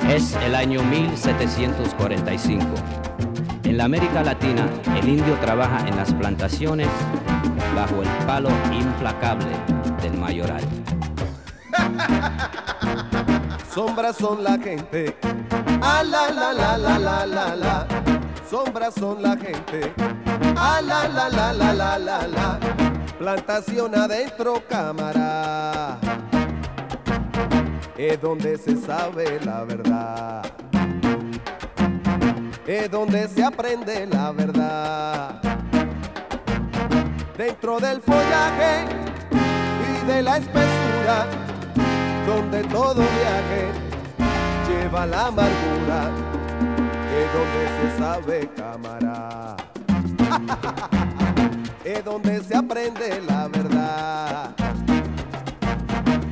Es el año 1745. En la América Latina, el indio trabaja en las plantaciones bajo el palo implacable del mayoral. Sombras son la gente, ah la la la la la la la. Sombras son la gente, ah la la la la la la la. Plantación adentro, cámara, es donde se sabe la verdad, es donde se aprende la verdad. Dentro del follaje y de la espesura, donde todo viaje lleva la amargura, es donde se sabe, cámara, es donde se aprende la verdad.